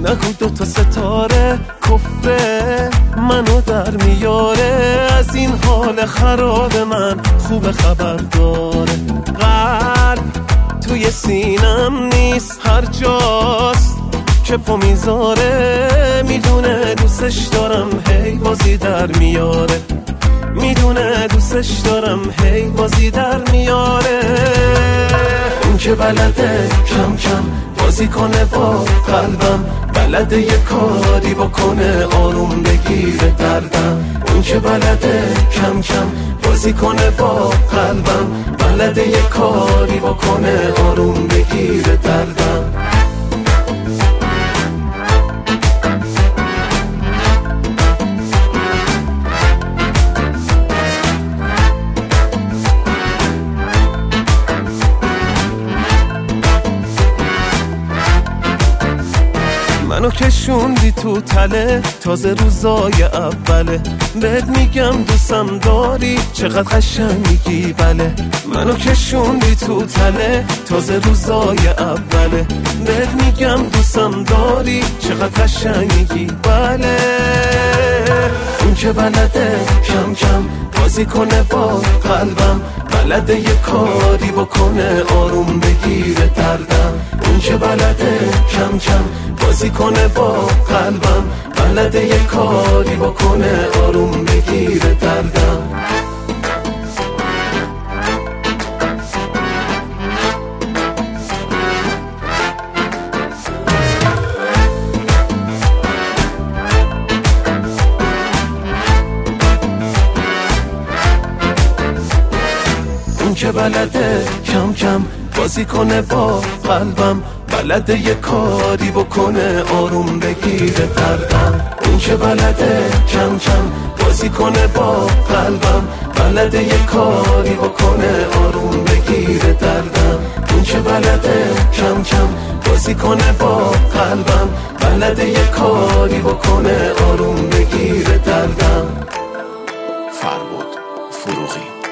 نگو دوتا ستاره کفره منو در میاره، از این حال خراب من خوب خبر داره. قلب توی سینم نیست، هر جاست که پا میذاره، میدونه دوستش دارم هی بازی در میاره، میدونه دوستش دارم هی بازی در میاره. اون که بلده کم کم بازی کنه با قلبم، بلده یه کاری بکنه آروم بگیره دردم. اون که بلده کم کم بازی کنه با قلبم، بلده یه کاری بکنه آروم بگیره دردم. منو کشوندی تو تله، تازه روزای اوله، بهت میگم دوستم داری چقدر قشنگی بله. منو کشوندی تو تله، تازه روزای اوله، بهت میگم دوستم داری چقدر قشنگی بله. اون که بلده کم کم بازی کنه با قلبم، بلده یه کاری بکنه آروم بگیره دردم. اون که بلده کم کم بازی کنه با قلبم، بلده یه کاری بکنه آروم بگیره دردم. اون که بلده کم کم بازی کنه با قلبم، بلده یه کاری بکنه آروم بگیره دردم. اون که بلده کم کم بازی کنه با قلبم، بلده یه کاری بکنه آروم بگیره دردم. اون که بلده کم کم بازی کنه با قلبم، بلده یه کاری بکنه آروم بگیره دردم. فربود فروغی.